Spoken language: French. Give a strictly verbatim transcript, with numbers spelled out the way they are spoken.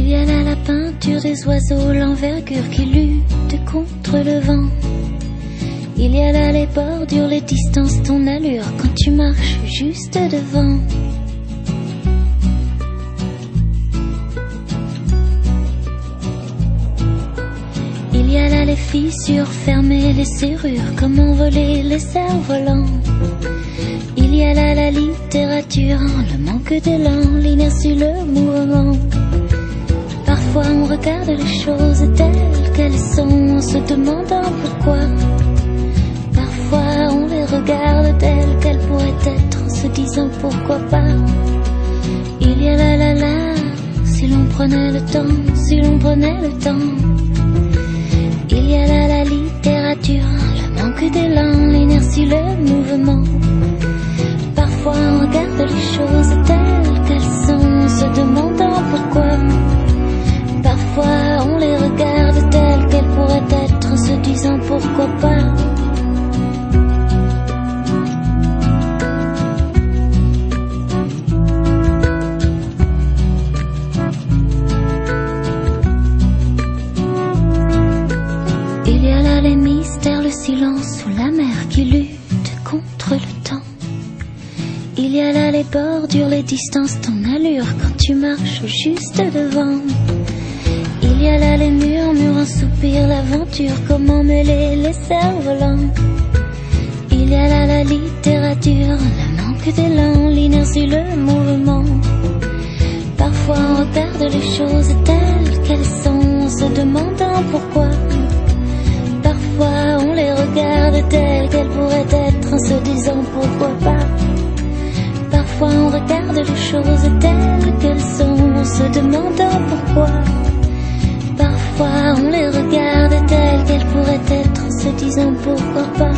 Il y a là la peinture des oiseaux, l'envergure qui lutte contre le vent. Il y a là les bordures, les distances, ton allure quand tu marches juste devant. Il y a là les fissures fermées, les serrures, comment voler les cerfs-volants. Il y a là la littérature, le manque d'élan, l'inertie, le mouvement. Parfois on regarde les choses telles qu'elles sont en se demandant pourquoi. Parfois on les regarde telles qu'elles pourraient être en se disant pourquoi pas. Il y a là la la, si l'on prenait le temps, si l'on prenait le temps. Il y a là la littérature, le manque d'élan, l'inertie, le mouvement. Parfois on regarde les choses telles qu'elles sont en se demandant pourquoi. Parfois on les regarde telles qu'elles pourraient être en se disant pourquoi pas. Il y a là les mystères, le silence ou la mer qui lutte contre le temps. Il y a là les bordures, les distances, ton allure quand tu marches juste devant. Il y a là les murmures, un soupir, l'aventure, comment mêler les cerfs-volants. Il y a là la littérature, le manque d'élan, l'inertie, le mouvement. Parfois on regarde les choses telles qu'elles sont en se demandant pourquoi. Parfois on les regarde telles qu'elles pourraient être en se disant pourquoi pas. Parfois on regarde les choses telles qu'elles sont en se demandant pourquoi. Parfois on les regarde telles qu'elles pourraient être en se disant pourquoi pas.